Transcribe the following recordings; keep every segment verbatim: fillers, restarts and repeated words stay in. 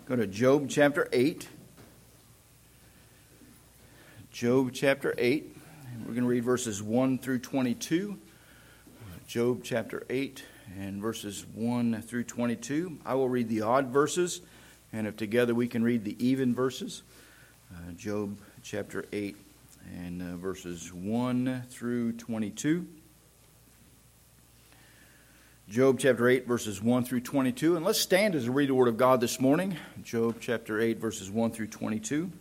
Go to Job chapter eight. Job chapter eight. We're going to read verses one through twenty-two. Job chapter eight and verses one through twenty-two. I will read the odd verses, and if together we can read the even verses. Uh, Job chapter eight and uh, verses one through twenty-two. Job chapter eight, verses one through twenty-two. And let's stand as we read the Word of God this morning. Job chapter eight, verses one through twenty-two.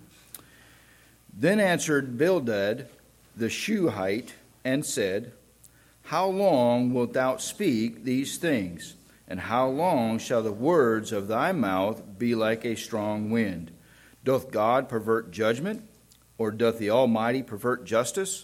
Then answered Bildad the Shuhite and said, How long wilt thou speak these things? And how long shall the words of thy mouth be like a strong wind? Doth God pervert judgment? Or doth the Almighty pervert justice?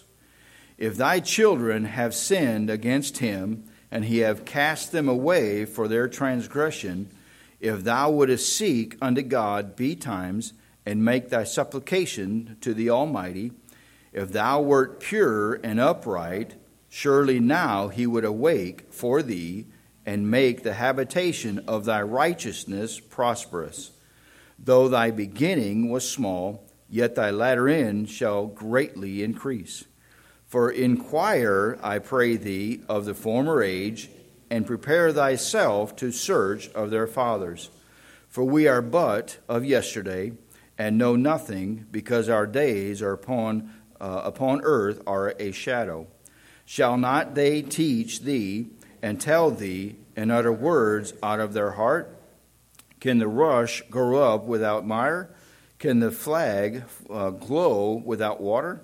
If thy children have sinned against him, and he have cast them away for their transgression, if thou wouldest seek unto God betimes, and make thy supplication to the Almighty, if thou wert pure and upright, surely now he would awake for thee, and make the habitation of thy righteousness prosperous. Though thy beginning was small, yet thy latter end shall greatly increase. For inquire, I pray thee, of the former age, and prepare thyself to search of their fathers. For we are but of yesterday, and know nothing, because our days are upon uh, upon earth are a shadow. Shall not they teach thee, and tell thee, and utter words out of their heart? Can the rush grow up without mire? Can the flag uh, glow without water?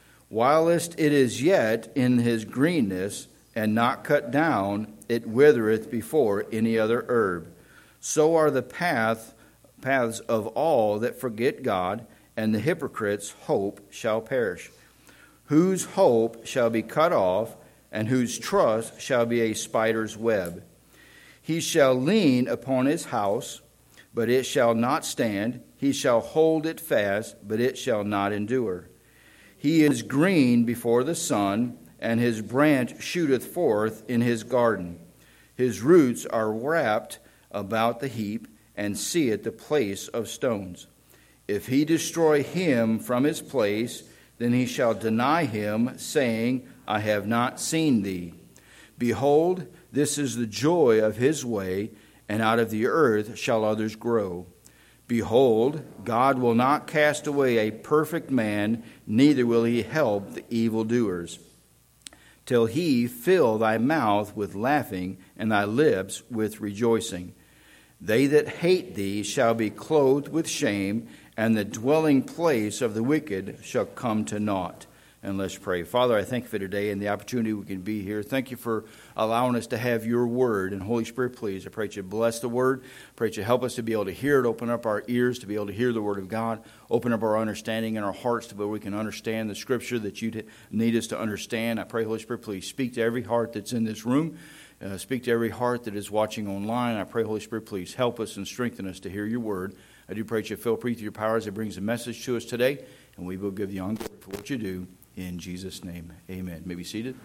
Whilst it is yet in his greenness, and not cut down, it withereth before any other herb. So are the path, paths of all that forget God, and the hypocrite's hope shall perish. Whose hope shall be cut off, and whose trust shall be a spider's web. He shall lean upon his house, but it shall not stand. He shall hold it fast, but it shall not endure. He is green before the sun, and his branch shooteth forth in his garden. His roots are wrapped about the heap, and seeth the place of stones. If he destroy him from his place, then he shall deny him, saying, I have not seen thee. Behold, this is the joy of his way, and out of the earth shall others grow. Behold, God will not cast away a perfect man, neither will he help the evildoers, till he fill thy mouth with laughing, and thy lips with rejoicing. They that hate thee shall be clothed with shame, and the dwelling place of the wicked shall come to naught. And let's pray. Father, I thank you for today and the opportunity we can be here. Thank you for allowing us to have your word. And Holy Spirit, please, I pray that you bless the word. I pray that you help us to be able to hear it, open up our ears to be able to hear the word of God, open up our understanding and our hearts to where we can understand the scripture that you need us to understand. I pray, Holy Spirit, please speak to every heart that's in this room. Uh, speak to every heart that is watching online. I pray, Holy Spirit, please help us and strengthen us to hear your word. I do pray that you fill preach your power as it brings a message to us today, and we will give you honor for what you do. In Jesus' name, amen. You may be seated.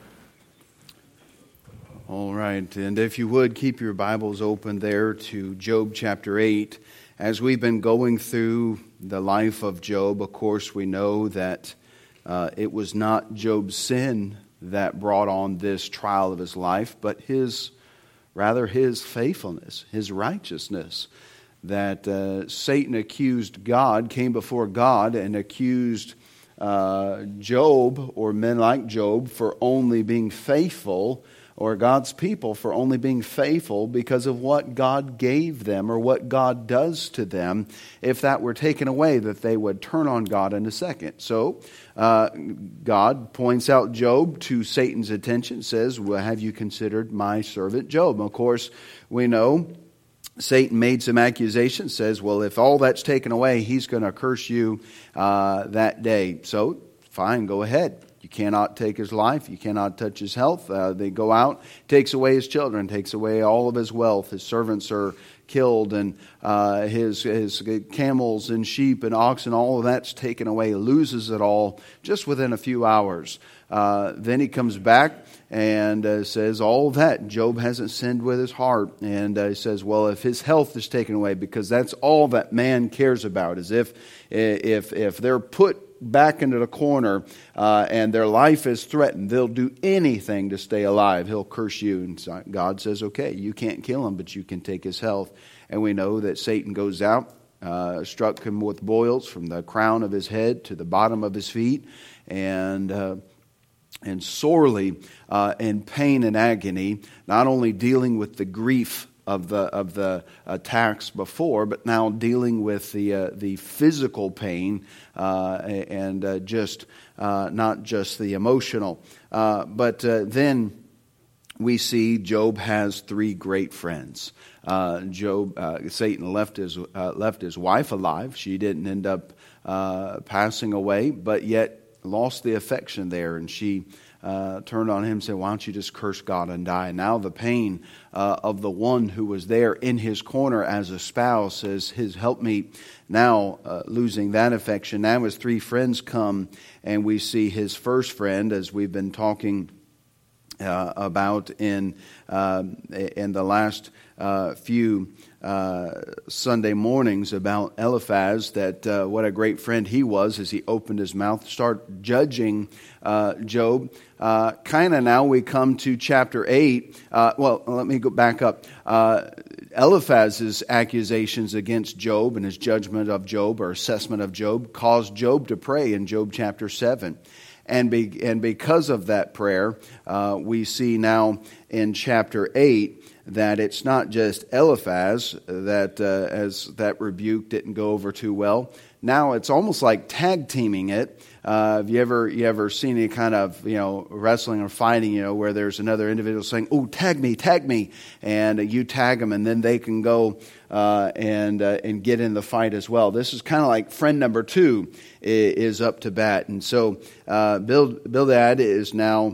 All right, and if you would, keep your Bibles open there to Job chapter eight. As we've been going through the life of Job, of course, we know that uh, it was not Job's sin that brought on this trial of his life, but his, rather his faithfulness, his righteousness. That uh, Satan accused God, came before God and accused Uh, Job, or men like Job, for only being faithful, or God's people for only being faithful because of what God gave them or what God does to them. If that were taken away, that they would turn on God in a second. So uh, God points out Job to Satan's attention, says, well, have you considered my servant Job? Of course, we know Satan made some accusations, says, well, if all that's taken away, he's going to curse you uh, that day. So, fine, go ahead. You cannot take his life. You cannot touch his health. Uh, they go out, takes away his children, takes away all of his wealth. His servants are killed, and uh, his his camels and sheep and oxen, all of that's taken away. He loses it all just within a few hours. Uh, then he comes back and uh, says all that. Job hasn't sinned with his heart. And uh, he says, well, if his health is taken away, because that's all that man cares about, is if if if they're put back into the corner uh, and their life is threatened, they'll do anything to stay alive. He'll curse you. And so God says, okay, you can't kill him, but you can take his health. And we know that Satan goes out, uh, struck him with boils from the crown of his head to the bottom of his feet, and uh, and sorely uh, in pain and agony, not only dealing with the grief of the of the attacks before, but now dealing with the uh, the physical pain uh, and uh, just uh, not just the emotional. Uh, but uh, then we see Job has three great friends. Uh, Job, uh, Satan left his uh, left his wife alive. She didn't end up uh, passing away, but yet lost the affection there, and she uh, turned on him and said, why don't you just curse God and die? And now the pain uh, of the one who was there in his corner as a spouse, as his helpmeet, now uh, losing that affection. Now his three friends come, and we see his first friend, as we've been talking uh, about in, uh, in the last uh, few Uh, Sunday mornings, about Eliphaz, that uh, what a great friend he was as he opened his mouth to start judging uh, Job. Uh, kind of now we come to chapter eight. Uh, well, let me go back up. Uh, Eliphaz's accusations against Job and his judgment of Job, or assessment of Job, caused Job to pray in Job chapter seven. And, be, and because of that prayer, uh, we see now in chapter eight that it's not just Eliphaz that uh, as that rebuke didn't go over too well. Now it's almost like tag teaming it. Uh, have you ever you ever seen any kind of you know wrestling or fighting, you know, where there's another individual saying, "Oh, tag me, tag me," and uh, you tag them, and then they can go uh, and uh, and get in the fight as well. This is kind of like friend number two is up to bat, and so uh, Bildad is now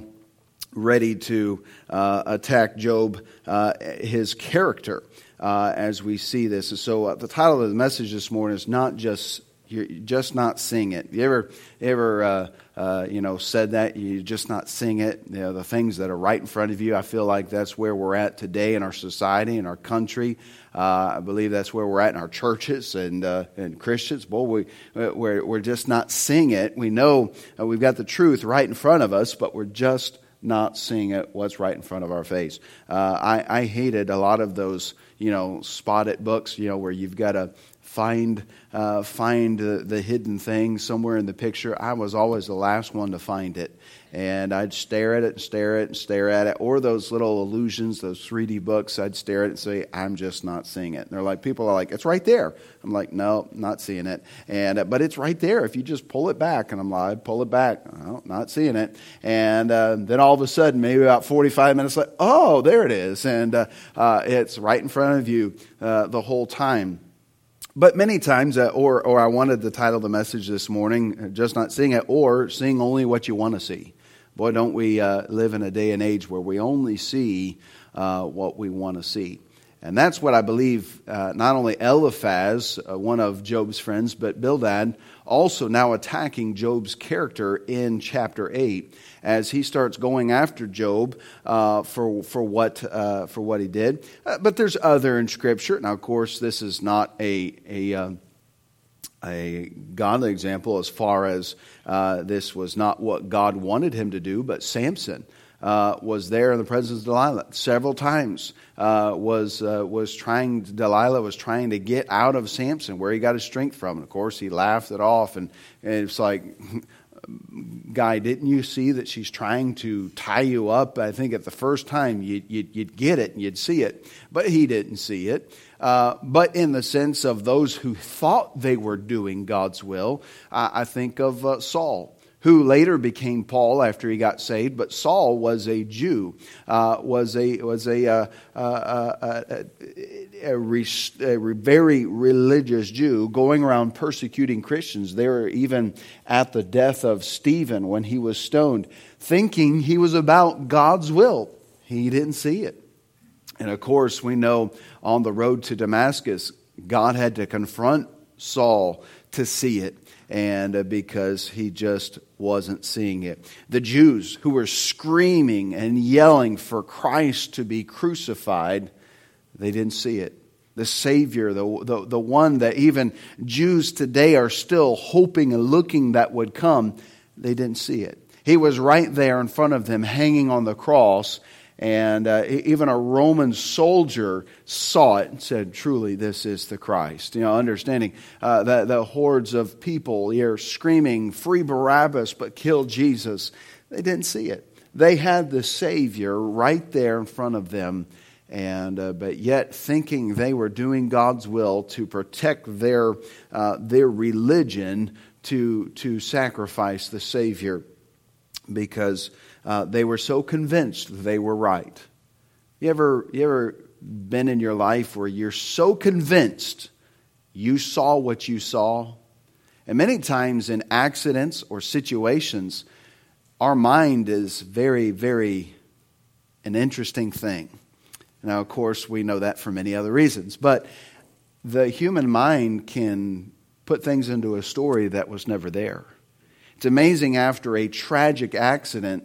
ready to uh, attack Job, uh, his character, uh, as we see this. And so uh, the title of the message this morning is not just, you're just not seeing it. You ever, ever uh, uh, you know, said that? You're just not seeing it. You know, the things that are right in front of you. I feel like that's where we're at today in our society, in our country. Uh, I believe that's where we're at in our churches and uh, and Christians. Boy, we we're we're just not seeing it. We know uh, we've got the truth right in front of us, but we're just not seeing it, what's right in front of our face. Uh, I, I hated a lot of those, you know, spot it books, you know, where you've got to find uh, find the, the hidden thing somewhere in the picture. I was always the last one to find it. And I'd stare at it and stare at it and stare at it. Or those little illusions, those three D books, I'd stare at it and say, I'm just not seeing it. And they're like, people are like, it's right there. I'm like, no, not seeing it. And uh, but it's right there if you just pull it back. And I'm like, pull it back. No, not seeing it. And uh, then all of a sudden, maybe about forty-five minutes later, oh, there it is. And uh, uh, it's right in front of you uh, the whole time. But many times, uh, or or I wanted to title the message this morning, just not seeing it, or seeing only what you want to see. Boy, don't we uh, live in a day and age where we only see uh, what we want to see. And that's what I believe uh, not only Eliphaz, uh, one of Job's friends, but Bildad, also now attacking Job's character in chapter eight as he starts going after Job uh, for for what uh, for what he did. Uh, but there's other in Scripture. Now, of course, this is not a a uh, a godly example as far as uh, this was not what God wanted him to do, but Samson uh, was there in the presence of Delilah several times. Uh, was uh, was trying Delilah was trying to get out of Samson where he got his strength from, and of course he laughed it off, and, and it's like, guy, didn't you see that she's trying to tie you up? I think at the first time you, you'd, you'd get it and you'd see it, but he didn't see it. Uh, but in the sense of those who thought they were doing God's will, uh, I think of uh, Saul, who later became Paul after he got saved. But Saul was a Jew, uh, was a was a, uh, uh, uh, a, a, re, a very religious Jew, going around persecuting Christians. They were even at the death of Stephen when he was stoned, thinking he was about God's will. He didn't see it. And of course, we know on the road to Damascus, God had to confront Saul to see it, and uh, because he just wasn't seeing it. The Jews who were screaming and yelling for Christ to be crucified, they didn't see it. The Savior, the, the, the one that even Jews today are still hoping and looking that would come, they didn't see it. He was right there in front of them, hanging on the cross. And uh, even a Roman soldier saw it and said, truly, this is the Christ. You know, understanding uh, that the hordes of people here screaming, free Barabbas, but kill Jesus. They didn't see it. They had the Savior right there in front of them. And uh, but yet thinking they were doing God's will to protect their uh, their religion, to, to sacrifice the Savior, because Uh, they were so convinced they were right. You ever, you ever been in your life where you're so convinced you saw what you saw? And many times in accidents or situations, our mind is very, very an interesting thing. Now, of course, we know that for many other reasons. But the human mind can put things into a story that was never there. It's amazing, after a tragic accident,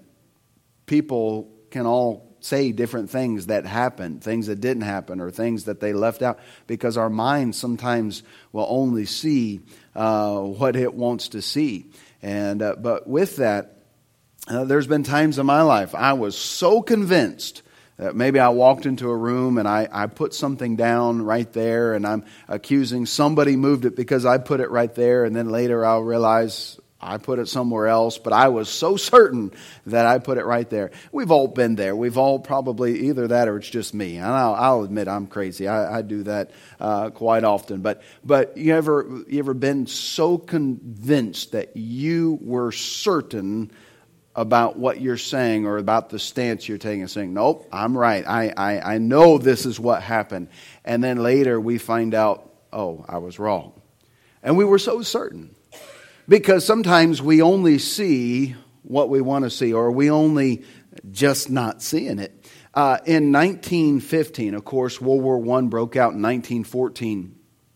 people can all say different things that happened, things that didn't happen, or things that they left out, because our mind sometimes will only see uh, what it wants to see. And uh, but with that, uh, there's been times in my life I was so convinced that maybe I walked into a room and I, I put something down right there, and I'm accusing somebody moved it because I put it right there, and then later I'll realize I put it somewhere else, but I was so certain that I put it right there. We've all been there. We've all probably either that or it's just me. And I'll, I'll admit I'm crazy. I, I do that uh, quite often. But but you ever you ever been so convinced that you were certain about what you're saying or about the stance you're taking, and saying, nope, I'm right. I, I, I know this is what happened. And then later we find out, oh, I was wrong. And we were so certain. Because sometimes we only see what we want to see, or we only just not seeing it. Uh, in nineteen fifteen, of course, World War One broke out in nineteen fourteen.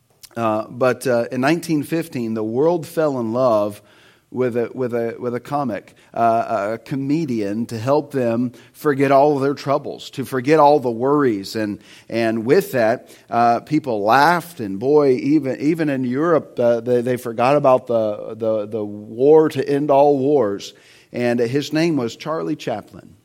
Uh, but uh, in nineteen fifteen, the world fell in love with a with a with a comic, uh, a comedian, to help them forget all of their troubles, to forget all the worries, and and with that, uh, people laughed. And boy, even even in Europe, uh, they they forgot about the the the war to end all wars. And his name was Charlie Chaplin.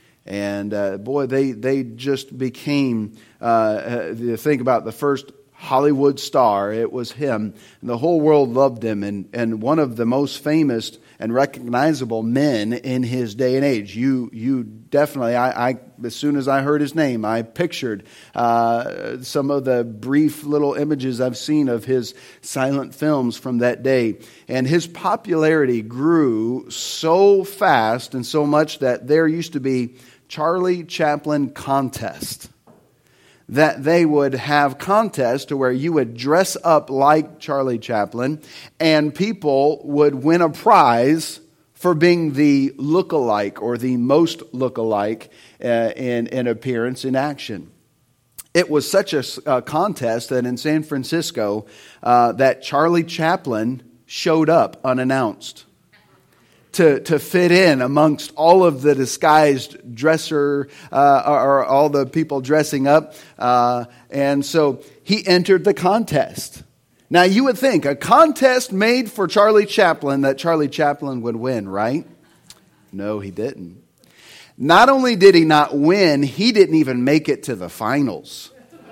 And uh, boy, they they just became. Uh, think about the first Hollywood star. It was him. And the whole world loved him, and, and one of the most famous and recognizable men in his day and age. You you definitely, I, I as soon as I heard his name, I pictured uh, some of the brief little images I've seen of his silent films from that day. And his popularity grew so fast and so much that there used to be Charlie Chaplin contest. That they would have contests to where you would dress up like Charlie Chaplin, and people would win a prize for being the look-alike or the most look-alike uh, in, in appearance, in action. It was such a uh, contest that in San Francisco, uh, that Charlie Chaplin showed up unannounced. To, to fit in amongst all of the disguised dresser uh, or all the people dressing up. Uh, and so he entered the contest. Now you would think a contest made for Charlie Chaplin that Charlie Chaplin would win, right? No, he didn't. Not only did he not win, he didn't even make it to the finals.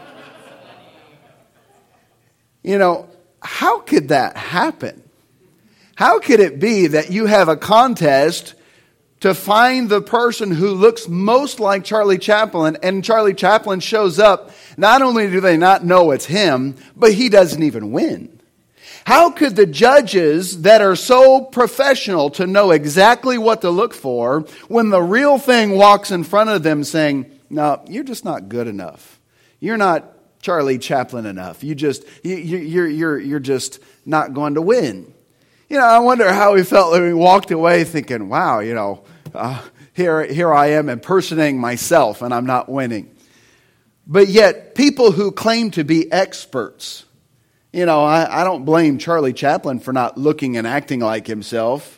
You know, how could that happen? How could it be that you have a contest to find the person who looks most like Charlie Chaplin, and Charlie Chaplin shows up? Not only do they not know it's him, but he doesn't even win. How could the judges that are so professional to know exactly what to look for when the real thing walks in front of them saying, no, you're just not good enough. You're not Charlie Chaplin enough. You just, you, you, you're, you're, you're just not going to win. You know, I wonder how he felt when he walked away thinking, wow, you know, uh, here, here I am impersonating myself and I'm not winning. But yet, people who claim to be experts, you know, I, I don't blame Charlie Chaplin for not looking and acting like himself.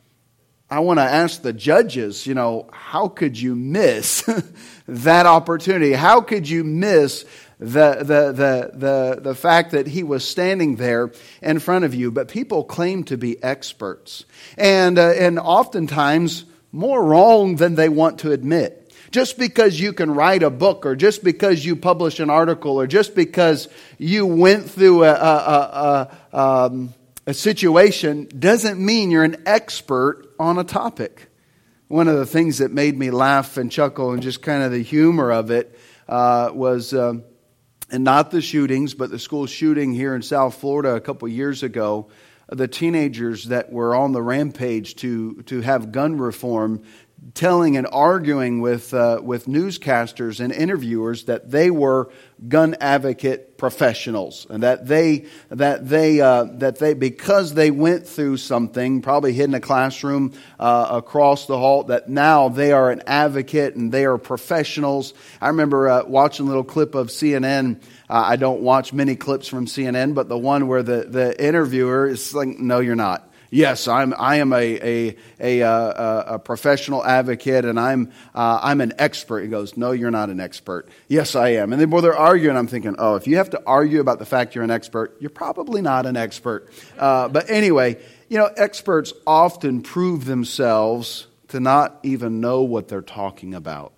I want to ask the judges, you know, how could you miss that opportunity? How could you miss the, the, the, the, the fact that he was standing there in front of you? But people claim to be experts. And, uh, and oftentimes more wrong than they want to admit. Just because you can write a book, or just because you publish an article, or just because you went through a, a, a, um, a situation doesn't mean you're an expert on a topic. One of the things that made me laugh and chuckle and just kind of the humor of it uh, was, um, and not the shootings, but the school shooting here in South Florida a couple years ago, the teenagers that were on the rampage to, to have gun reform, telling and arguing with uh, with newscasters and interviewers that they were gun advocate professionals, and that they that they uh, that they because they went through something, probably hid in a classroom uh, across the hall, that now they are an advocate and they are professionals. I remember uh, watching a little clip of C N N. Uh, I don't watch many clips from C N N, but the one where the the interviewer is like, "No, you're not. Yes, I'm. I am a a a, a, a professional advocate, and I'm uh, I'm an expert." He goes, "No, you're not an expert." "Yes, I am." And then both they're arguing. I'm thinking, oh, if you have to argue about the fact you're an expert, you're probably not an expert. Uh, but anyway, you know, experts often prove themselves to not even know what they're talking about.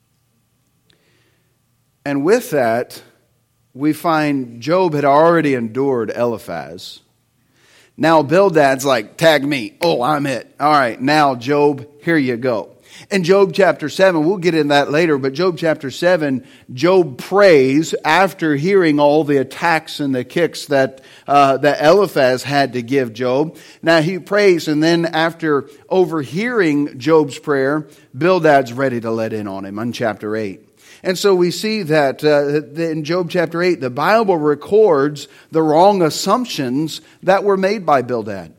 And with that, we find Job had already endured Eliphaz. Now Bildad's like, tag me. Oh, I'm it. All right, now Job, here you go. In Job chapter seven, we'll get in that later, but Job chapter seven, Job prays after hearing all the attacks and the kicks that uh, that Eliphaz had to give Job. Now he prays, and then after overhearing Job's prayer, Bildad's ready to let in on him in chapter eight. And so we see that uh, in Job chapter eight, the Bible records the wrong assumptions that were made by Bildad.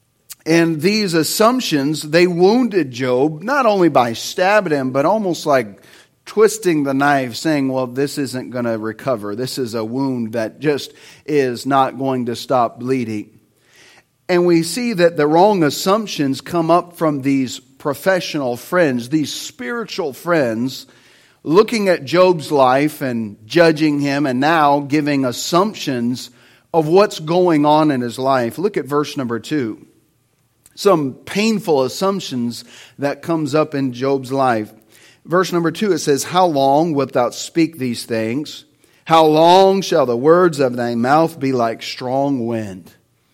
And these assumptions, they wounded Job, not only by stabbing him, but almost like twisting the knife, saying, well, this isn't going to recover. This is a wound that just is not going to stop bleeding. And we see that the wrong assumptions come up from these professional friends, these spiritual friends, looking at Job's life and judging him, and now giving assumptions of what's going on in his life. Look at verse number two. Some painful assumptions that comes up in Job's life. Verse number two, it says, how long wilt thou speak these things? How long shall the words of thy mouth be like strong wind?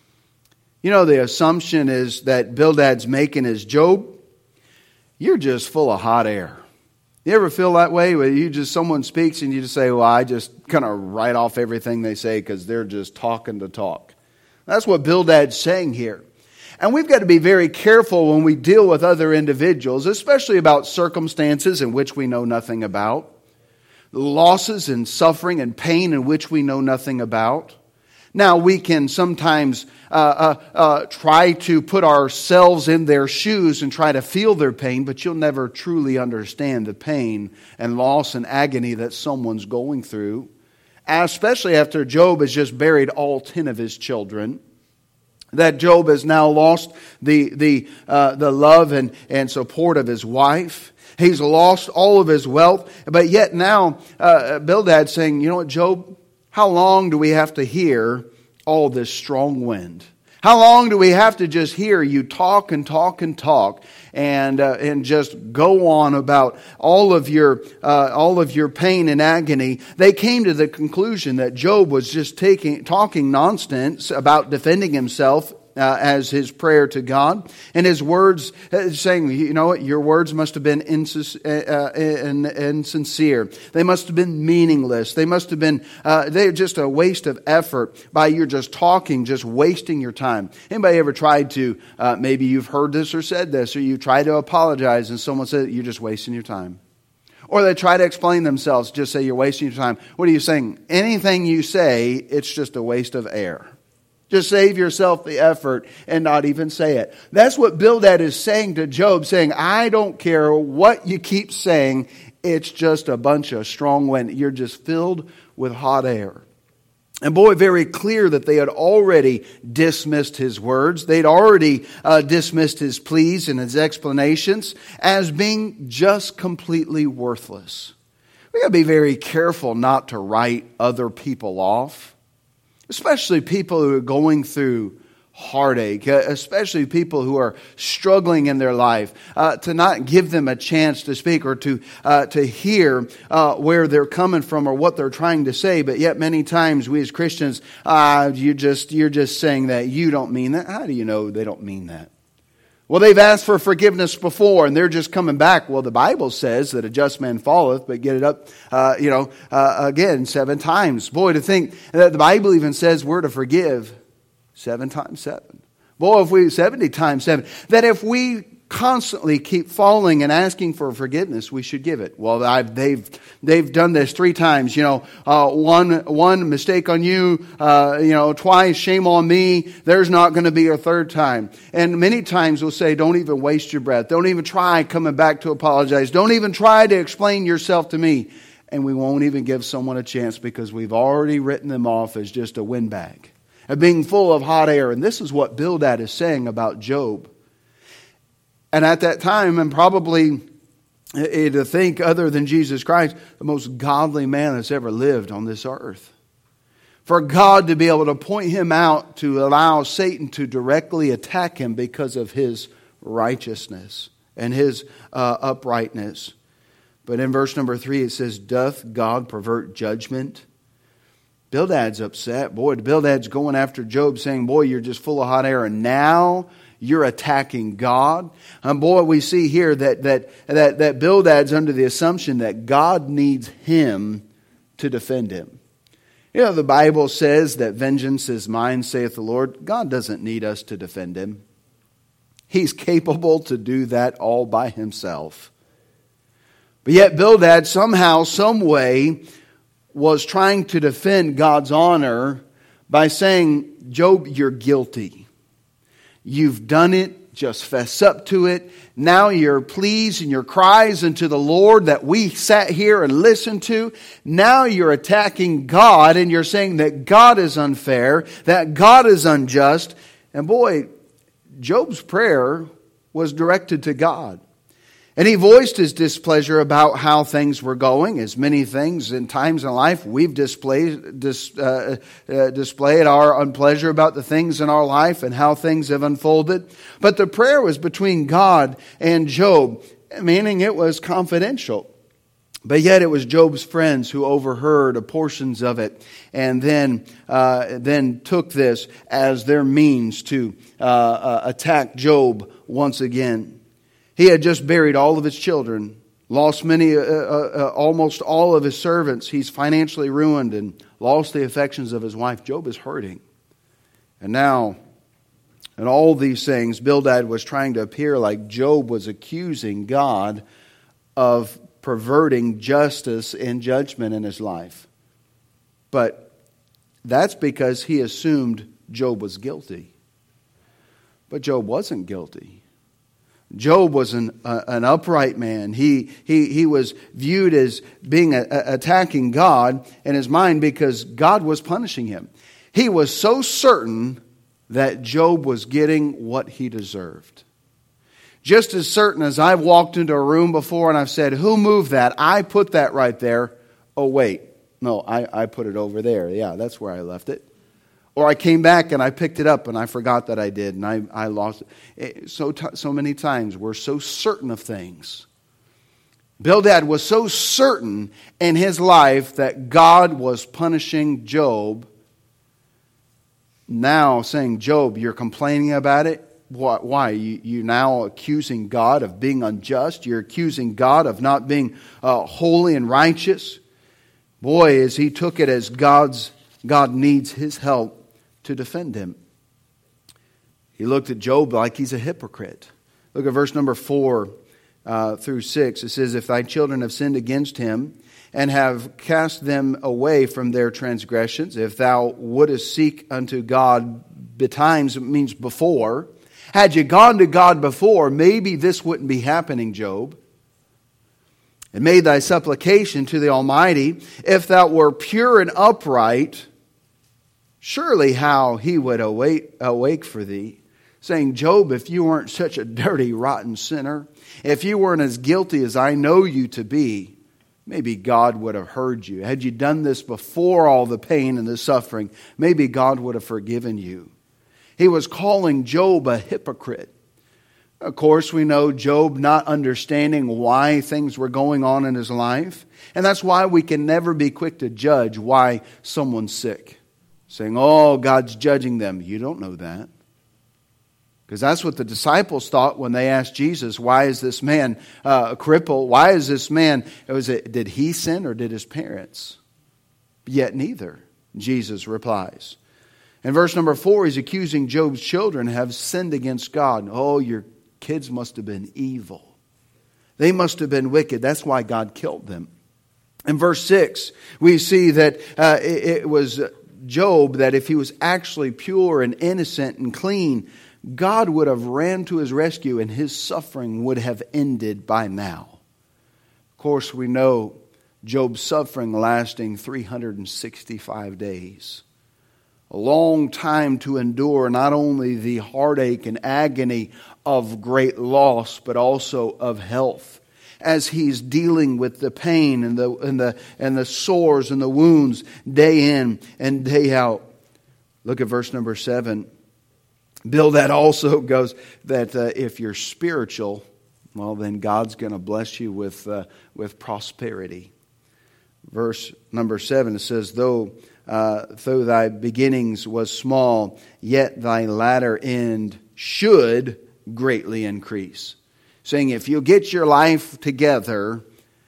You know, the assumption is that Bildad's making is, Job, you're just full of hot air. You ever feel that way where you just, someone speaks and you just say, well, I just kind of write off everything they say because they're just talking to talk. That's what Bildad's saying here. And we've got to be very careful when we deal with other individuals, especially about circumstances in which we know nothing about, losses and suffering and pain in which we know nothing about. Now, we can sometimes uh, uh, uh, try to put ourselves in their shoes and try to feel their pain, but you'll never truly understand the pain and loss and agony that someone's going through, especially after Job has just buried all ten of his children. That Job has now lost the the uh, the love and, and support of his wife. He's lost all of his wealth, but yet now uh, Bildad's saying, you know what, Job? How long do we have to hear all this strong wind? How long do we have to just hear you talk and talk and talk and uh, and just go on about all of your uh, all of your pain and agony? They came to the conclusion that Job was just taking talking nonsense about defending himself uh, as his prayer to God. And his words, uh, saying, you know what, your words must have been insis- uh, uh, insincere. They must have been meaningless. They must have been, uh, they're just a waste of effort by your just talking, just wasting your time. Anybody ever tried to, uh, maybe you've heard this or said this, or you tried to apologize and someone said, you're just wasting your time. Or they try to explain themselves, just say you're wasting your time. What are you saying? Anything you say, it's just a waste of air. Just save yourself the effort and not even say it. That's what Bildad is saying to Job, saying, I don't care what you keep saying. It's just a bunch of strong wind. You're just filled with hot air. And boy, very clear that they had already dismissed his words. They'd already uh, dismissed his pleas and his explanations as being just completely worthless. We got to be very careful not to write other people off, especially people who are going through heartache, especially people who are struggling in their life, uh, to not give them a chance to speak or to uh, to hear uh, where they're coming from or what they're trying to say. But yet many times we as Christians, uh, you just you're just saying that. You don't mean that. How do you know they don't mean that? Well, they've asked for forgiveness before, and they're just coming back. Well, the Bible says that a just man falleth, but get it up, uh, you know, uh, again seven times. Boy, to think that the Bible even says we're to forgive seven times seven. Boy, if we seventy times seven, that if we constantly keep falling and asking for forgiveness, we should give it. Well, I've, they've they've done this three times. You know, uh, one one mistake on you. Uh, you know, twice shame on me. There's not going to be a third time. And many times we'll say, don't even waste your breath. Don't even try coming back to apologize. Don't even try to explain yourself to me. And we won't even give someone a chance because we've already written them off as just a windbag, of being full of hot air. And this is what Bildad is saying about Job. And at that time, and probably to think other than Jesus Christ, the most godly man that's ever lived on this earth. For God to be able to point him out, to allow Satan to directly attack him because of his righteousness and his uh, uprightness. But in verse number three it says, doth God pervert judgment? Bildad's upset. Boy, Bildad's going after Job saying, boy, you're just full of hot air. And now you're attacking God. And boy, we see here that, that, that, that Bildad's under the assumption that God needs him to defend him. You know, the Bible says that vengeance is mine, saith the Lord. God doesn't need us to defend him. He's capable to do that all by himself. But yet Bildad somehow, some way, was trying to defend God's honor by saying, Job, you're guilty. You've done it. Just fess up to it. Now your pleas and your cries unto the Lord that we sat here and listened to, now you're attacking God and you're saying that God is unfair, that God is unjust. And boy, Job's prayer was directed to God. And he voiced his displeasure about how things were going. As many things in times in life, we've displayed, dis, uh, uh, displayed our unpleasure about the things in our life and how things have unfolded. But the prayer was between God and Job, meaning it was confidential. But yet it was Job's friends who overheard portions of it and then uh, then took this as their means to uh, uh, attack Job once again. He had just buried all of his children, lost many, uh, uh, almost all of his servants. He's financially ruined and lost the affections of his wife. Job is hurting. And now, in all these things, Bildad was trying to appear like Job was accusing God of perverting justice and judgment in his life. But that's because he assumed Job was guilty. But Job wasn't guilty. Job was an uh, an upright man. He he he was viewed as being a, a, attacking God in his mind because God was punishing him. He was so certain that Job was getting what he deserved. Just as certain as I've walked into a room before and I've said, "Who moved that? I put that right there." Oh wait, no, I, I put it over there. Yeah, that's where I left it. Or I came back and I picked it up and I forgot that I did and I, I lost it. So, t- so many times we're so certain of things. Bildad was so certain in his life that God was punishing Job now saying, Job, you're complaining about it? Why? You, you're now accusing God of being unjust. You're accusing God of not being uh, holy and righteous. Boy, as he took it as God's, God needs his help to defend him. He looked at Job like he's a hypocrite. Look at verse number four uh, through six. It says, if thy children have sinned against him, and have cast them away from their transgressions, if thou wouldest seek unto God betimes, it means before. Had you gone to God before, maybe this wouldn't be happening, Job. And made thy supplication to the Almighty, if thou were pure and upright, surely how he would awake, awake for thee. Saying, Job, if you weren't such a dirty, rotten sinner, if you weren't as guilty as I know you to be, maybe God would have heard you. Had you done this before all the pain and the suffering, maybe God would have forgiven you. He was calling Job a hypocrite. Of course, we know Job not understanding why things were going on in his life. And that's why we can never be quick to judge why someone's sick. Saying, oh, God's judging them. You don't know that. Because that's what the disciples thought when they asked Jesus, why is this man uh, a cripple? Why is this man, was it, did he sin or did his parents? Yet neither, Jesus replies. In verse number four, he's accusing Job's children have sinned against God. Oh, your kids must have been evil. They must have been wicked. That's why God killed them. In verse six, we see that uh, it, it was Job, that if he was actually pure and innocent and clean, God would have ran to his rescue and his suffering would have ended by now. Of course, we know Job's suffering lasting three hundred sixty-five days. A long time to endure not only the heartache and agony of great loss, but also of health. As he's dealing with the pain and the, and the, and the sores and the wounds day in and day out. Look at verse number seven. Bildad also goes that uh, if you're spiritual, well, then God's going to bless you with uh, with prosperity. Verse number seven, it says, though, uh, though thy beginnings was small, yet thy latter end should greatly increase. Saying if you get your life together,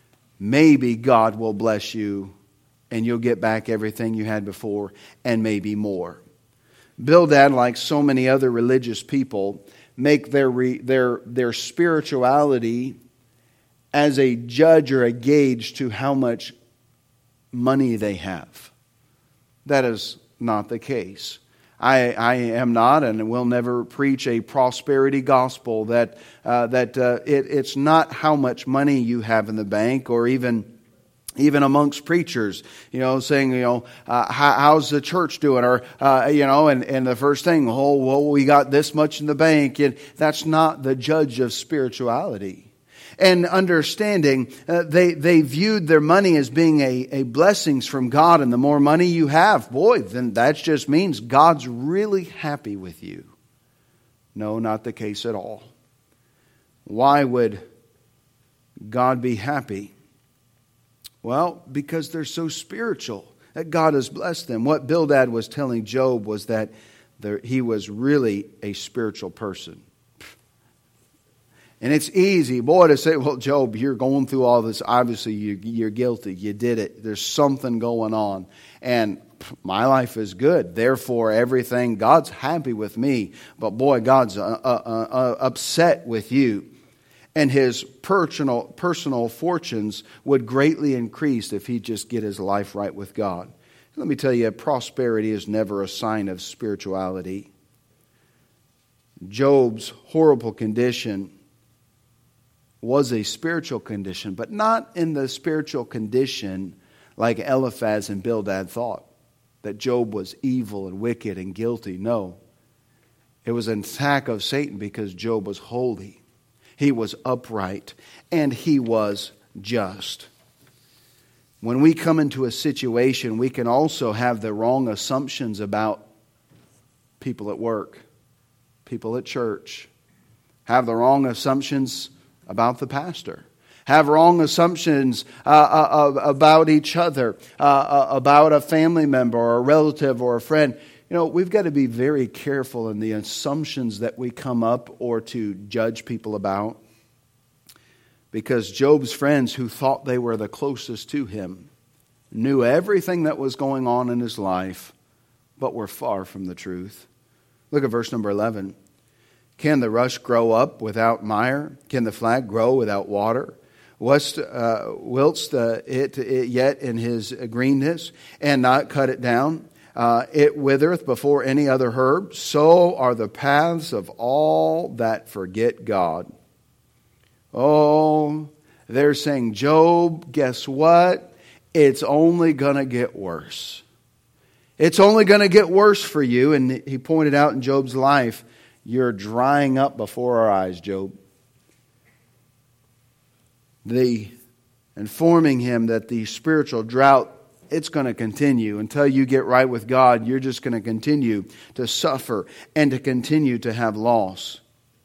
maybe God will bless you and you'll get back everything you had before and maybe more. Bildad, like so many other religious people, make their re, their their spirituality as a judge or a gauge to how much money they have. That is not the case. I, I am not and will never preach a prosperity gospel that uh, that uh, it, it's not how much money you have in the bank or even Even amongst preachers, you know, saying, you know, uh, how, how's the church doing? Or, uh, you know, and, and the first thing, oh, well, we got this much in the bank. And that's not the judge of spirituality. And understanding, uh, they, they viewed their money as being a, a blessings from God. And the more money you have, boy, then that just means God's really happy with you. No, not the case at all. Why would God be happy? Well, because they're so spiritual, that God has blessed them. What Bildad was telling Job was that there, he was really a spiritual person. And it's easy, boy, to say, well, Job, you're going through all this. Obviously, you, you're guilty. You did it. There's something going on. And my life is good. Therefore, everything, God's happy with me. But boy, God's uh, uh, uh, upset with you. And his personal personal fortunes would greatly increase if he just get his life right with God. Let me tell you, prosperity is never a sign of spirituality. Job's horrible condition was a spiritual condition, but not in the spiritual condition like Eliphaz and Bildad thought, that Job was evil and wicked and guilty. No, it was an attack of Satan because Job was holy. He was upright, and he was just. When we come into a situation, we can also have the wrong assumptions about people at work, people at church. Have the wrong assumptions about the pastor. Have wrong assumptions uh, uh, about each other, uh, uh, about a family member or a relative or a friend. You know, we've got to be very careful in the assumptions that we come up or to judge people about. Because Job's friends, who thought they were the closest to him, knew everything that was going on in his life, but were far from the truth. Look at verse number eleven. Can the rush grow up without mire? Can the flag grow without water? Whilst, uh, whilst uh, it, it yet in his greenness, and not cut it down, uh, it withereth before any other herb. So are the paths of all that forget God. Oh, they're saying, Job, guess what? It's only going to get worse. It's only going to get worse for you. And he pointed out in Job's life, you're drying up before our eyes, Job. The informing him that the spiritual drought, it's going to continue. Until you get right with God, you're just going to continue to suffer and to continue to have loss.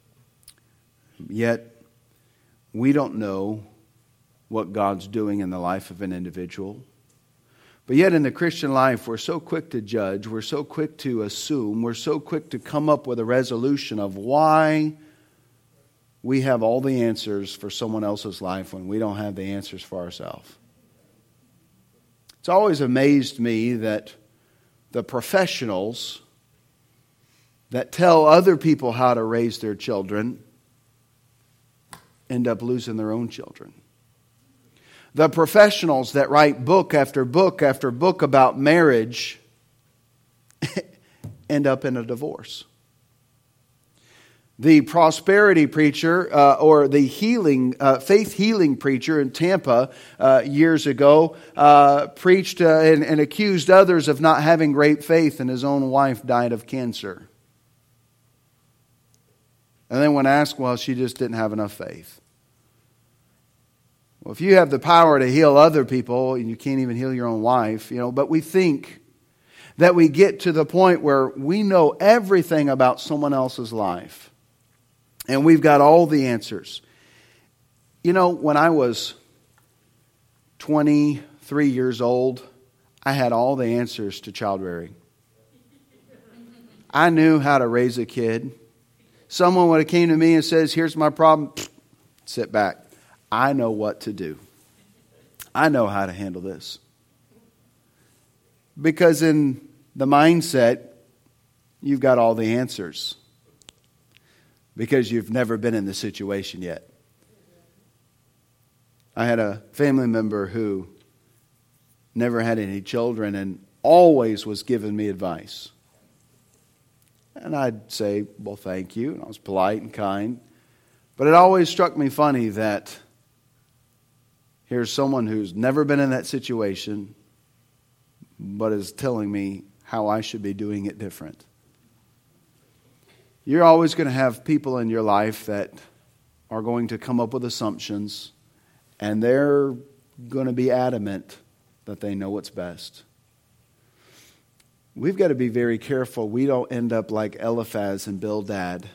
Yet, we don't know what God's doing in the life of an individual. But yet in the Christian life, we're so quick to judge, we're so quick to assume, we're so quick to come up with a resolution of why we have all the answers for someone else's life when we don't have the answers for ourselves. It's always amazed me that the professionals that tell other people how to raise their children end up losing their own children. The professionals that write book after book after book about marriage end up in a divorce. The prosperity preacher uh, or the healing, uh, faith healing preacher in Tampa uh, years ago uh, preached uh, and, and accused others of not having great faith, and his own wife died of cancer. And then when asked, well, she just didn't have enough faith. Well, if you have the power to heal other people and you can't even heal your own wife, you know, but we think that we get to the point where we know everything about someone else's life. And we've got all the answers. You know, when I was twenty-three years old, I had all the answers to child rearing. I knew how to raise a kid. Someone would have came to me and says, here's my problem. Sit back. I know what to do. I know how to handle this. Because in the mindset, you've got all the answers. Because you've never been in the situation yet. I had a family member who never had any children and always was giving me advice. And I'd say, well, thank you. And I was polite and kind. But it always struck me funny that here's someone who's never been in that situation, but is telling me how I should be doing it different. You're always going to have people in your life that are going to come up with assumptions, and they're going to be adamant that they know what's best. We've got to be very careful we don't end up like Eliphaz and Bildad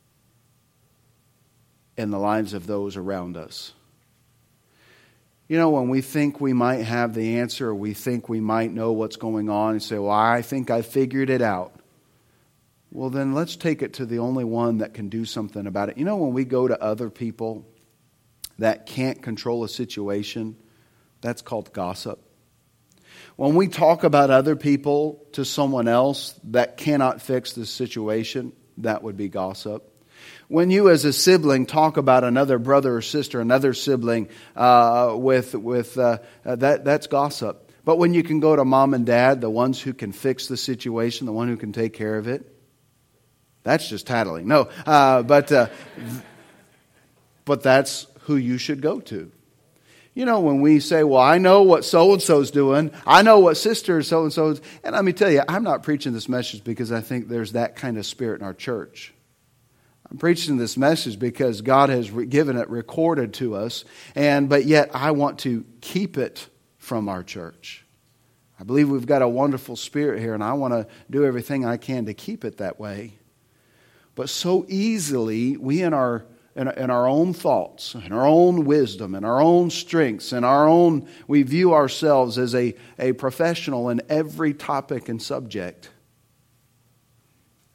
in the lives of those around us. You know, when we think we might have the answer, or we think we might know what's going on, and say, well, I think I figured it out. Well, then let's take it to the only one that can do something about it. You know, when we go to other people that can't control a situation, that's called gossip. When we talk about other people to someone else that cannot fix the situation, that would be gossip. When you as a sibling talk about another brother or sister, another sibling, uh, with with uh, uh, that that's gossip. But when you can go to mom and dad, the ones who can fix the situation, the one who can take care of it, that's just tattling. No, uh, but uh, but that's who you should go to. You know, when we say, well, I know what so-and-so's doing. I know what sister so-and-so is. And let me tell you, I'm not preaching this message because I think there's that kind of spirit in our church. I'm preaching this message because God has given it recorded to us. And but yet I want to keep it from our church. I believe we've got a wonderful spirit here, and I want to do everything I can to keep it that way. But so easily, we in our in, in our own thoughts, in our own wisdom, in our own strengths, in our own, we view ourselves as a, a professional in every topic and subject.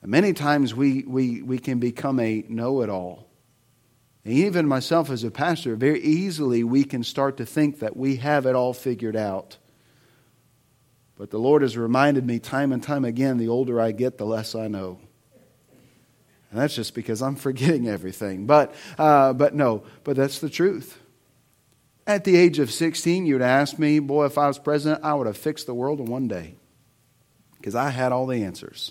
Many times we, we, we can become a know-it-all. And even myself as a pastor, very easily we can start to think that we have it all figured out. But the Lord has reminded me time and time again, the older I get, the less I know. And that's just because I'm forgetting everything. But uh, but no, but that's the truth. At the age of sixteen, you'd ask me, boy, if I was president, I would have fixed the world in one day. Because I had all the answers.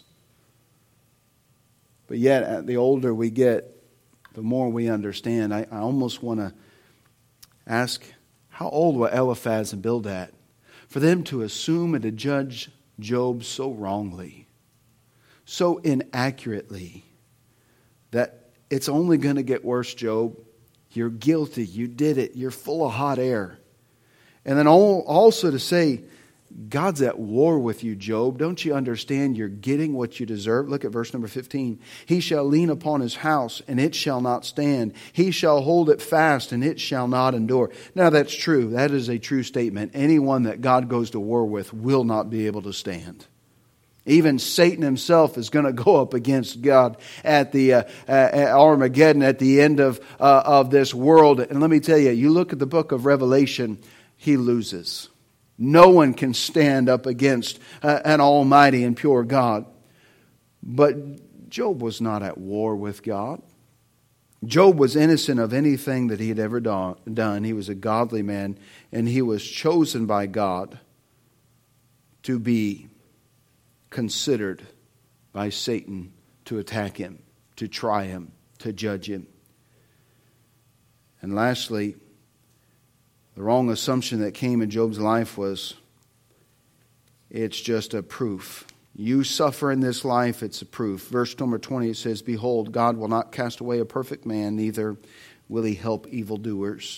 But yet, the older we get, the more we understand. I, I almost want to ask, how old were Eliphaz and Bildad for them to assume and to judge Job so wrongly, so inaccurately, that it's only going to get worse, Job. You're guilty. You did it. You're full of hot air. And then also to say, God's at war with you, Job. Don't you understand you're getting what you deserve? Look at verse number fifteen. He shall lean upon his house, and it shall not stand. He shall hold it fast, and it shall not endure. Now that's true. That is a true statement. Anyone that God goes to war with will not be able to stand. Even Satan himself is going to go up against God at the uh, at Armageddon, at the end of uh, of this world. And let me tell you, you look at the book of Revelation, he loses. No one can stand up against uh, an almighty and pure God. But Job was not at war with God. Job was innocent of anything that he had ever do- done. He was a godly man, and he was chosen by God to be considered by Satan to attack him, to try him, to judge him. And lastly, the wrong assumption that came in Job's life was, it's just a proof. You suffer in this life, it's a proof. Verse number twenty, it says, behold, God will not cast away a perfect man, neither will he help evildoers.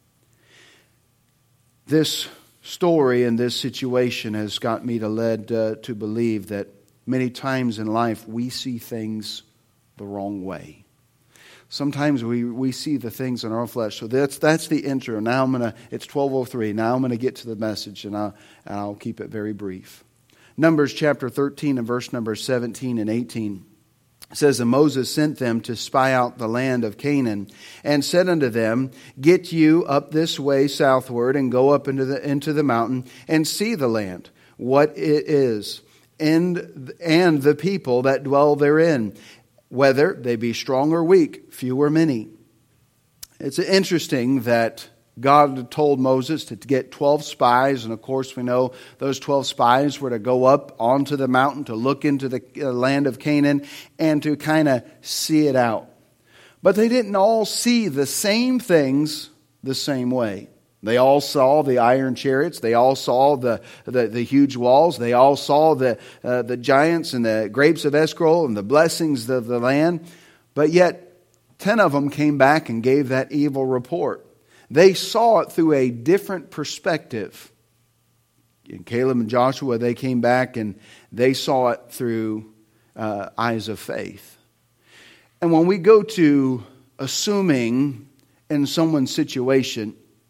This story and this situation has got me to led uh, to believe that many times in life we see things the wrong way. Sometimes we, we see the things in our flesh. So that's that's the intro. Now I'm gonna. It's twelve oh three. Now I'm gonna get to the message, and I'll, and I'll keep it very brief. Numbers chapter thirteen and verse number seventeen and eighteen says, and Moses sent them to spy out the land of Canaan, and said unto them, get you up this way southward, and go up into the into the mountain, and see the land, what it is, and and the people that dwell therein, whether they be strong or weak, few or many. It's interesting that God told Moses to get twelve spies, and of course we know those twelve spies were to go up onto the mountain to look into the land of Canaan and to kind of see it out. But they didn't all see the same things the same way. They all saw the iron chariots. They all saw the, the, the huge walls. They all saw the, uh, the giants and the grapes of Eshcol and the blessings of the land. But yet, ten of them came back and gave that evil report. They saw it through a different perspective. In Caleb and Joshua, they came back and they saw it through uh, eyes of faith. And when we go to assuming in someone's situation,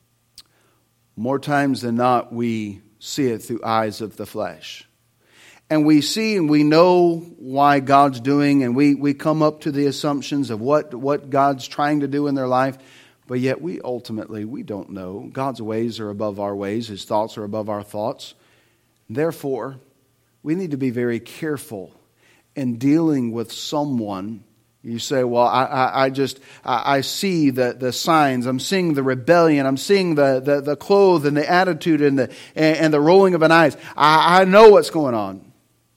more times than not, we see it through eyes of the flesh. And we see and we know why God's doing, and we, we come up to the assumptions of what, what God's trying to do in their life. But yet we ultimately, we don't know. God's ways are above our ways. His thoughts are above our thoughts. Therefore, we need to be very careful in dealing with someone. You say, well, I, I, I just, I, I see the, the signs. I'm seeing the rebellion. I'm seeing the, the, the clothes and the attitude and the, and, and the rolling of an eyes. I, I know what's going on.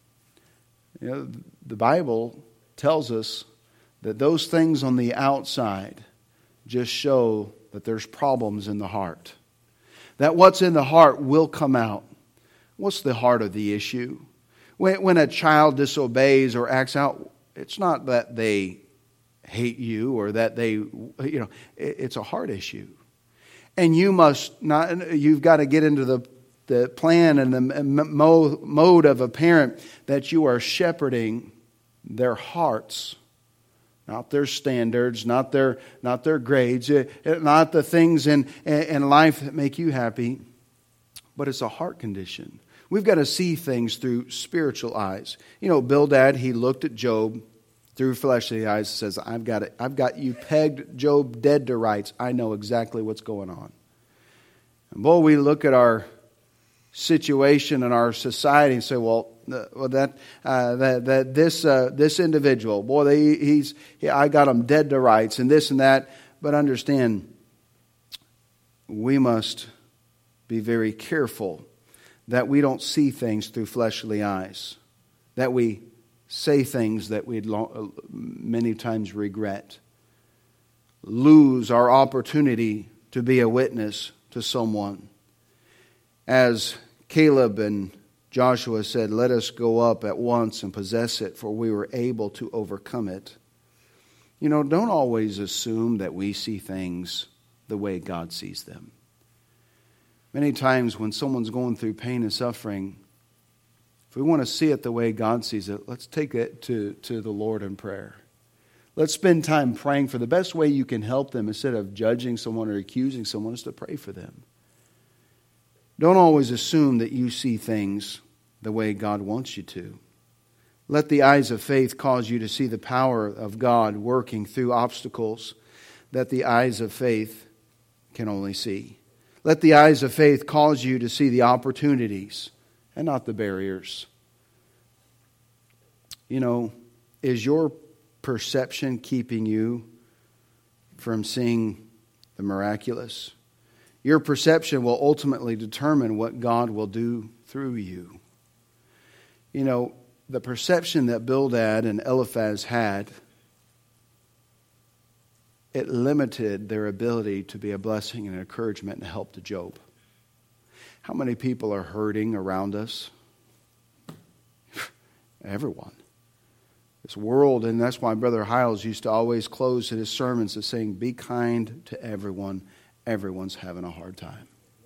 You know, the Bible tells us that those things on the outside just show that there's problems in the heart. That what's in the heart will come out. What's the heart of the issue? When, when a child disobeys or acts out, it's not that they hate you or that they, you know, it's a heart issue. And you must not, you've got to get into the, the plan and the mode of a parent that you are shepherding their hearts. Not their standards, not their not their grades, not the things in, in life that make you happy, but it's a heart condition. We've got to see things through spiritual eyes. You know, Bildad, he looked at Job through fleshly eyes and says, I've got it. I've got you pegged, Job, dead to rights. I know exactly what's going on. And boy, we look at our situation and our society and say, well, well that uh, that that this uh, this individual, boy, they, he's he, I got him dead to rights and this and that. But understand, we must be very careful that we don't see things through fleshly eyes, that we say things that we'd long, many times regret, lose our opportunity to be a witness to someone. As Caleb and Joshua said, let us go up at once and possess it, for we were able to overcome it. You know, don't always assume that we see things the way God sees them. Many times when someone's going through pain and suffering, if we want to see it the way God sees it, let's take it to, to the Lord in prayer. Let's spend time praying for the best way you can help them instead of judging someone or accusing someone is to pray for them. Don't always assume that you see things the way God wants you to. Let the eyes of faith cause you to see the power of God working through obstacles that the eyes of faith can only see. Let the eyes of faith cause you to see the opportunities and not the barriers. You know, is your perception keeping you from seeing the miraculous? Your perception will ultimately determine what God will do through you. You know, the perception that Bildad and Eliphaz had, it limited their ability to be a blessing and an encouragement and help to Job. How many people are hurting around us? Everyone. This world, and that's why Brother Hiles used to always close his sermons with saying, be kind to everyone. Everyone's having a hard time.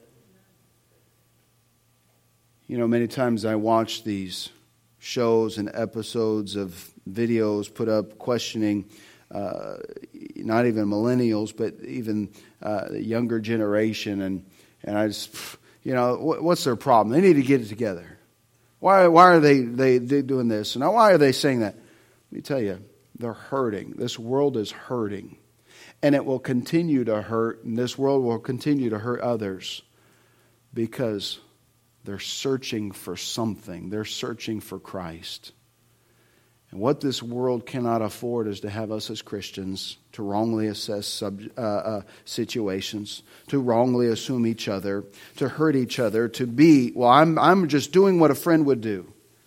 You know, many times I watch these shows and episodes of videos put up questioning uh, not even millennials, but even uh, the younger generation. And, and I just, you know, what's their problem? They need to get it together. Why, why are they, they, they doing this? And why are they saying that? Let me tell you, they're hurting. This world is hurting. And it will continue to hurt, and this world will continue to hurt others because they're searching for something. They're searching for Christ. And what this world cannot afford is to have us as Christians to wrongly assess sub, uh, uh, situations, to wrongly assume each other, to hurt each other, to be, well, I'm, I'm just doing what a friend would do.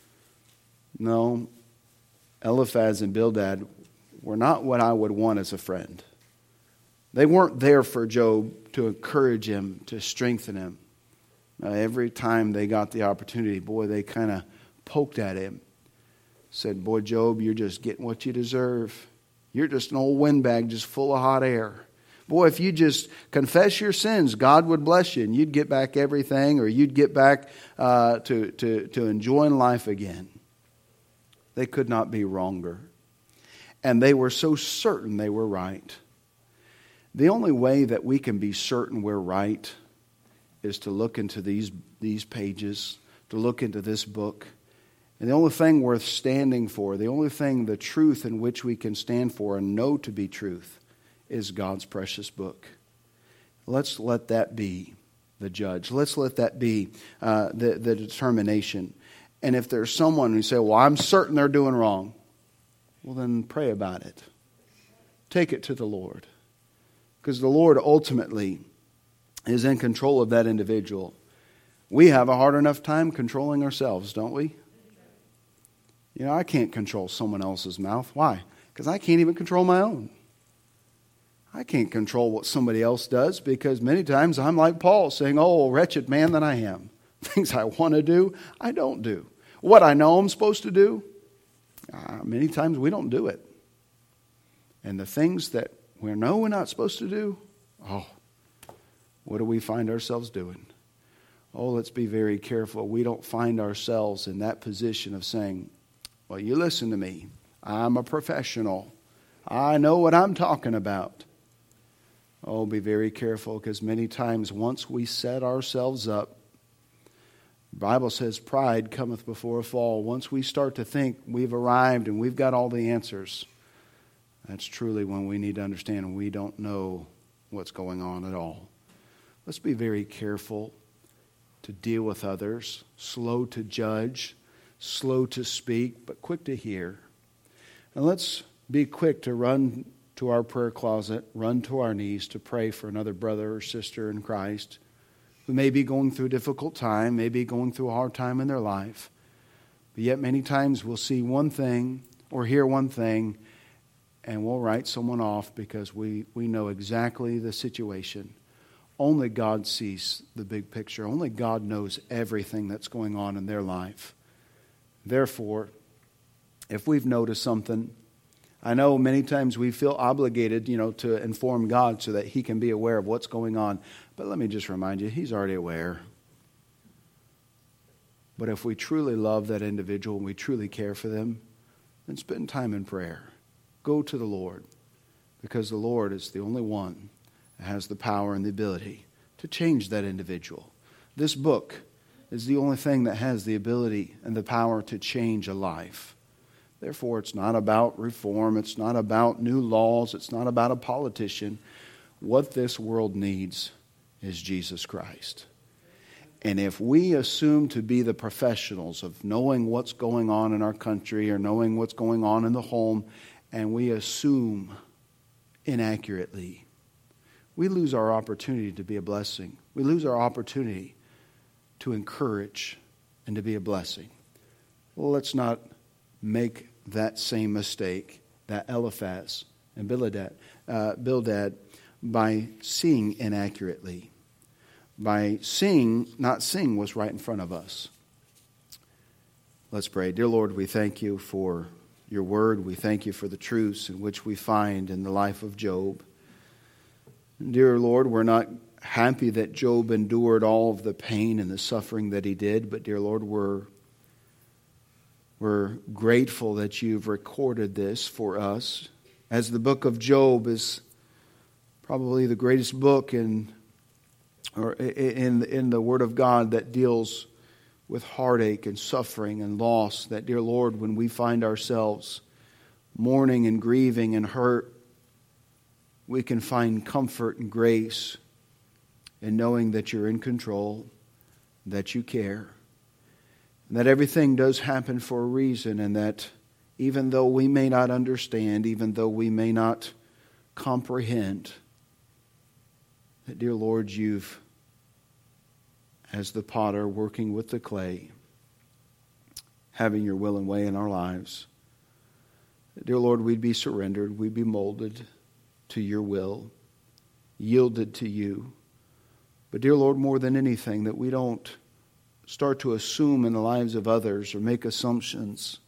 No, Eliphaz and Bildad were not what I would want as a friend. They weren't there for Job to encourage him, to strengthen him. Uh, every time they got the opportunity, boy, they kind of poked at him. Said, boy, Job, you're just getting what you deserve. You're just an old windbag just full of hot air. Boy, if you just confess your sins, God would bless you and you'd get back everything, or you'd get back uh, to, to, to enjoying life again. They could not be wronger. And they were so certain they were right. The only way that we can be certain we're right is to look into these, these pages, to look into this book. And the only thing worth standing for, the only thing, the truth in which we can stand for and know to be truth, is God's precious book. Let's let that be the judge. Let's let that be uh, the, the determination. And if there's someone who say, well, I'm certain they're doing wrong, well, then pray about it. Take it to the Lord. Because the Lord ultimately is in control of that individual. We have a hard enough time controlling ourselves, don't we? You know, I can't control someone else's mouth. Why? Because I can't even control my own. I can't control what somebody else does because many times I'm like Paul saying, oh, wretched man that I am. Things I want to do, I don't do. What I know I'm supposed to do, uh, many times we don't do it. And the things that we know we're not supposed to do, oh, what do we find ourselves doing? Oh, let's be very careful. We don't find ourselves in that position of saying, well, you listen to me. I'm a professional. I know what I'm talking about. Oh, be very careful, because many times once we set ourselves up, The Bible says pride cometh before a fall. Once we start to think we've arrived and we've got all the answers, that's truly when we need to understand we don't know what's going on at all. Let's be very careful to deal with others, slow to judge, slow to speak, but quick to hear. And let's be quick to run to our prayer closet, run to our knees to pray for another brother or sister in Christ who may be going through a difficult time, may be going through a hard time in their life. But yet many times we'll see one thing or hear one thing and we'll write someone off because we, we know exactly the situation. Only God sees the big picture. Only God knows everything that's going on in their life. Therefore, if we've noticed something, I know many times we feel obligated, you know, to inform God so that He can be aware of what's going on. But let me just remind you, He's already aware. But if we truly love that individual and we truly care for them, then spend time in prayer. Go to the Lord, because the Lord is the only one that has the power and the ability to change that individual. This book is the only thing that has the ability and the power to change a life. Therefore, it's not about reform. It's not about new laws. It's not about a politician. What this world needs is Jesus Christ. And if we assume to be the professionals of knowing what's going on in our country or knowing what's going on in the home, and we assume inaccurately, we lose our opportunity to be a blessing. We lose our opportunity to encourage and to be a blessing. Well, let's not make that same mistake that Eliphaz and Bildad, uh, Bildad by seeing inaccurately. By seeing, not seeing what's right in front of us. Let's pray. Dear Lord, we thank you for your word. We thank you for the truths in which we find in the life of Job. Dear Lord, we're not happy that Job endured all of the pain and the suffering that he did, but dear Lord, we're, we're grateful that you've recorded this for us. As the book of Job is probably the greatest book in or in, in the Word of God that deals with heartache and suffering and loss, that, dear Lord, when we find ourselves mourning and grieving and hurt, we can find comfort and grace in knowing that you're in control, that you care, and that everything does happen for a reason, and that even though we may not understand, even though we may not comprehend, that, dear Lord, you've, as the potter working with the clay, having your will and way in our lives. Dear Lord, we'd be surrendered, we'd be molded to your will, yielded to you. But dear Lord, more than anything, that we don't start to assume in the lives of others or make assumptions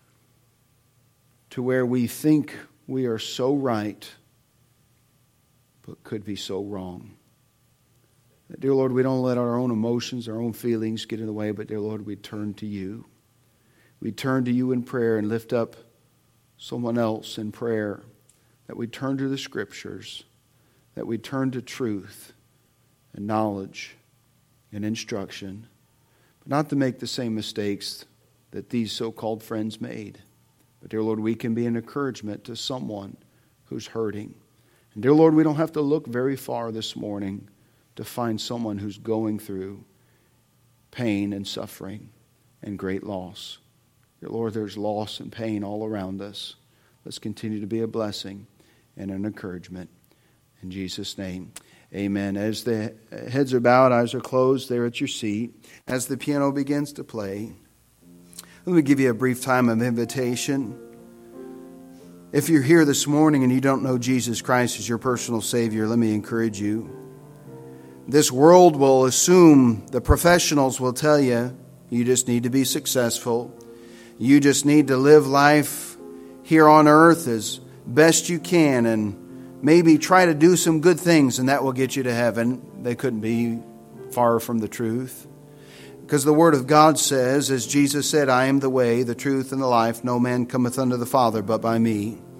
to where we think we are so right, but could be so wrong. Dear Lord, we don't let our own emotions, our own feelings get in the way, but dear Lord, we turn to you. We turn to you in prayer and lift up someone else in prayer. That we turn to the Scriptures. That we turn to truth and knowledge and instruction. But not to make the same mistakes that these so-called friends made. But dear Lord, we can be an encouragement to someone who's hurting. And dear Lord, we don't have to look very far this morning to find someone who's going through pain and suffering and great loss. Dear Lord, there's loss and pain all around us. Let's continue to be a blessing and an encouragement. In Jesus' name, amen. As the heads are bowed, eyes are closed there at your seat, as the piano begins to play, let me give you a brief time of invitation. If you're here this morning and you don't know Jesus Christ as your personal Savior, let me encourage you. This world will assume, the professionals will tell you, you just need to be successful. You just need to live life here on earth as best you can and maybe try to do some good things and that will get you to heaven. They couldn't be far from the truth. Because the Word of God says, as Jesus said, I am the way, the truth, and the life. No man cometh unto the Father but by me.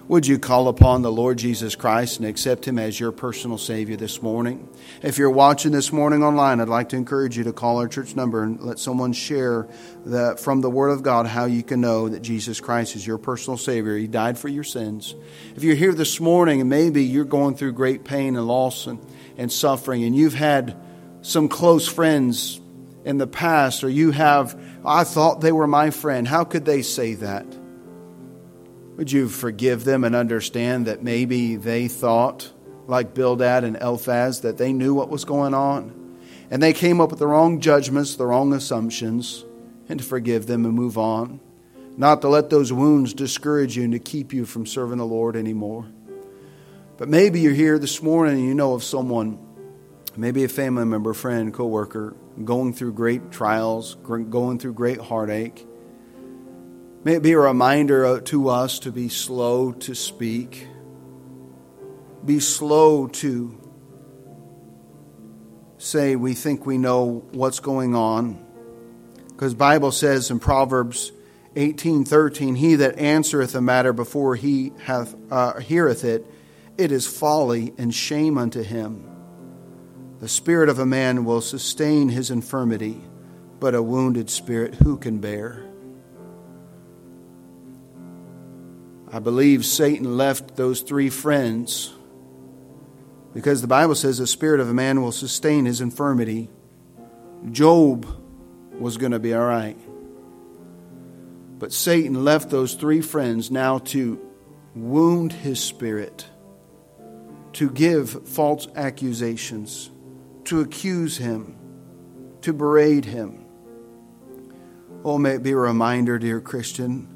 would you call upon the Lord Jesus Christ and accept Him as your personal Savior this morning? If you're watching this morning online, I'd like to encourage you to call our church number and let someone share the, from the Word of God how you can know that Jesus Christ is your personal Savior. He died for your sins. If you're here this morning and maybe you're going through great pain and loss and, and suffering, and you've had some close friends in the past, or you have, I thought they were my friend. How could they say that? Would you forgive them and understand that maybe they thought, like Bildad and Eliphaz, that they knew what was going on? And they came up with the wrong judgments, the wrong assumptions, and to forgive them and move on. Not to let those wounds discourage you and to keep you from serving the Lord anymore. But maybe you're here this morning and you know of someone, maybe a family member, friend, co-worker, going through great trials, going through great heartache. May it be a reminder to us to be slow to speak. Be slow to say we think we know what's going on. Because the Bible says in Proverbs eighteen thirteen, he that answereth a matter before he hath uh, heareth it, it is folly and shame unto him. The spirit of a man will sustain his infirmity, but a wounded spirit who can bear? I believe Satan left those three friends because the Bible says the spirit of a man will sustain his infirmity. Job was going to be all right. But Satan left those three friends now to wound his spirit, to give false accusations, to accuse him, to berate him. Oh, may it be a reminder, dear Christian,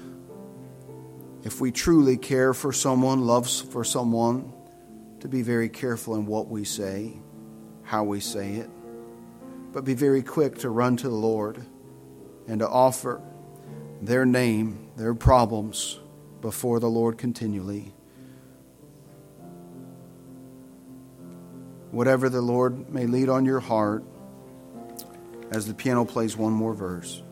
if we truly care for someone, love for someone, to be very careful in what we say, how we say it, but be very quick to run to the Lord and to offer their name, their problems before the Lord continually. Whatever the Lord may lead on your heart, as the piano plays one more verse.